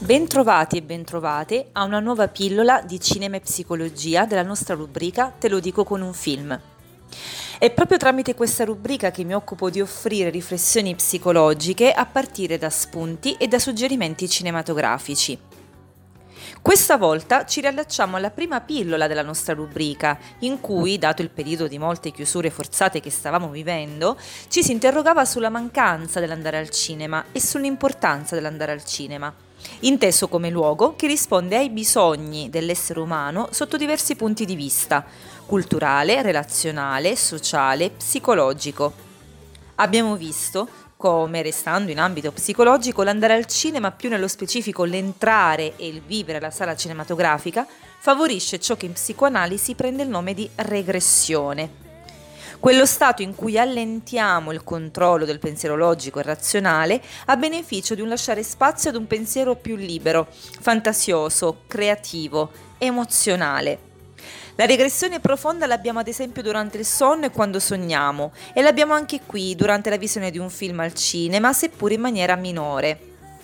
Bentrovati e bentrovate a una nuova pillola di cinema e psicologia della nostra rubrica Te lo dico con un film. È proprio tramite questa rubrica che mi occupo di offrire riflessioni psicologiche a partire da spunti e da suggerimenti cinematografici. Questa volta ci riallacciamo alla prima pillola della nostra rubrica, in cui, dato il periodo di molte chiusure forzate che stavamo vivendo, ci si interrogava sulla mancanza dell'andare al cinema e sull'importanza dell'andare al cinema, inteso come luogo che risponde ai bisogni dell'essere umano sotto diversi punti di vista: culturale, relazionale, sociale, psicologico. Abbiamo visto come, restando in ambito psicologico, l'andare al cinema, più nello specifico l'entrare e il vivere la sala cinematografica, favorisce ciò che in psicoanalisi prende il nome di regressione. Quello stato in cui allentiamo il controllo del pensiero logico e razionale a beneficio di un lasciare spazio ad un pensiero più libero, fantasioso, creativo, emozionale. La regressione profonda l'abbiamo ad esempio durante il sonno e quando sogniamo, e l'abbiamo anche qui durante la visione di un film al cinema, seppur in maniera minore.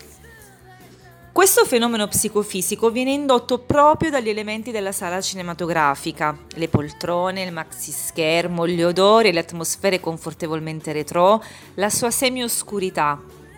Questo fenomeno psicofisico viene indotto proprio dagli elementi della sala cinematografica: le poltrone, il maxischermo, gli odori, le atmosfere confortevolmente retro, la sua semioscurità.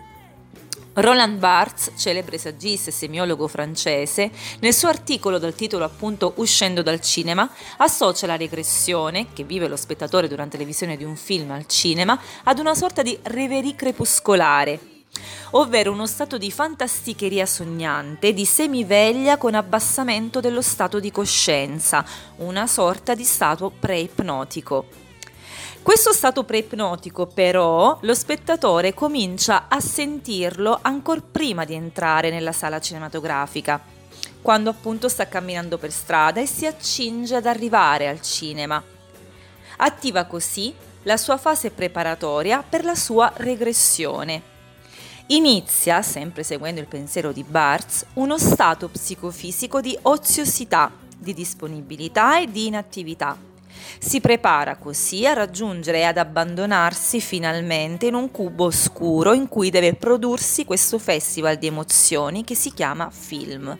Roland Barthes, celebre saggista e semiologo francese, nel suo articolo dal titolo appunto Uscendo dal cinema, associa la regressione, che vive lo spettatore durante la visione di un film al cinema, ad una sorta di reverie crepuscolare, ovvero uno stato di fantasticheria sognante, di semiveglia con abbassamento dello stato di coscienza, una sorta di stato pre-ipnotico. Questo stato pre-ipnotico, però, lo spettatore comincia a sentirlo ancor prima di entrare nella sala cinematografica, quando appunto sta camminando per strada e si accinge ad arrivare al cinema. Attiva così la sua fase preparatoria per la sua regressione. Inizia, sempre seguendo il pensiero di Barthes, uno stato psicofisico di oziosità, di disponibilità e di inattività. Si prepara così a raggiungere e ad abbandonarsi finalmente in un cubo oscuro in cui deve prodursi questo festival di emozioni che si chiama film.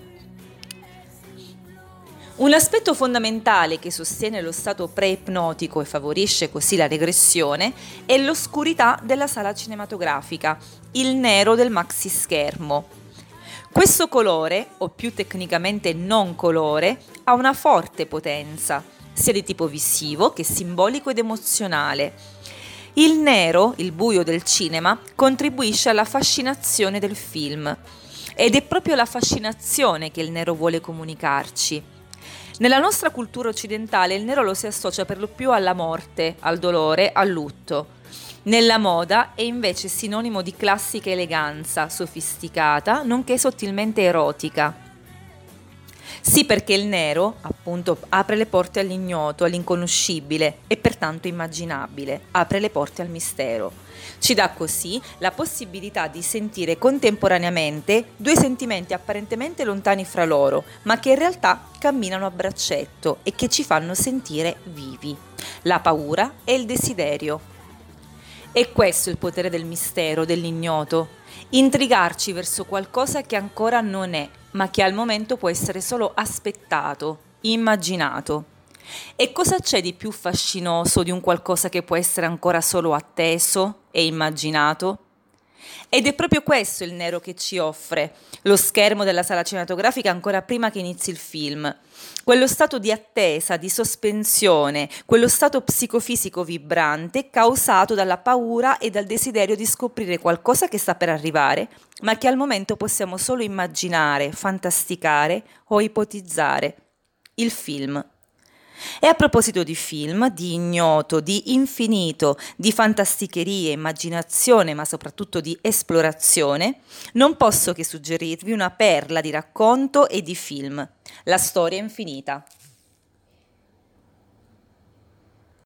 Un aspetto fondamentale che sostiene lo stato pre-ipnotico e favorisce così la regressione è l'oscurità della sala cinematografica, il nero del maxischermo. Questo colore, o più tecnicamente non colore, ha una forte potenza, sia di tipo visivo che simbolico ed emozionale. Il nero, il buio del cinema, contribuisce alla fascinazione del film, ed è proprio la fascinazione che il nero vuole comunicarci. Nella nostra cultura occidentale il nero lo si associa per lo più alla morte, al dolore, al lutto. Nella moda è invece sinonimo di classica eleganza, sofisticata, nonché sottilmente erotica. Sì, perché il nero, appunto, apre le porte all'ignoto, all'inconoscibile e pertanto immaginabile, apre le porte al mistero. Ci dà così la possibilità di sentire contemporaneamente due sentimenti apparentemente lontani fra loro, ma che in realtà camminano a braccetto e che ci fanno sentire vivi: la paura e il desiderio. E questo è il potere del mistero, dell'ignoto: intrigarci verso qualcosa che ancora non è, ma che al momento può essere solo aspettato, immaginato. E cosa c'è di più fascinoso di un qualcosa che può essere ancora solo atteso e immaginato? Ed è proprio questo il nero che ci offre lo schermo della sala cinematografica ancora prima che inizi il film. Quello stato di attesa, di sospensione, quello stato psicofisico vibrante causato dalla paura e dal desiderio di scoprire qualcosa che sta per arrivare, ma che al momento possiamo solo immaginare, fantasticare o ipotizzare: il film. E a proposito di film, di ignoto, di infinito, di fantasticherie, immaginazione, ma soprattutto di esplorazione, non posso che suggerirvi una perla di racconto e di film: La storia infinita.